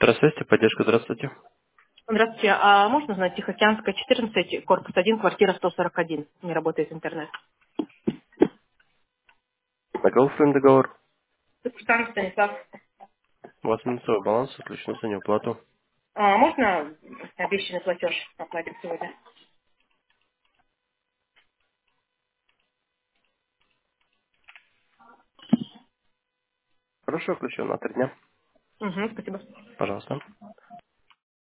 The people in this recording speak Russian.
Здравствуйте, поддержка, здравствуйте. Здравствуйте. А можно узнать Тихоокеанская, 14, корпус 1, квартира 141. Не работает интернет. Согласен договор. Капитан Станислав. У вас минусовой баланс, отключено за неуплату. А можно обещанный платеж оплатить сегодня? Хорошо, включен на 3 дня. Угу, спасибо. Пожалуйста.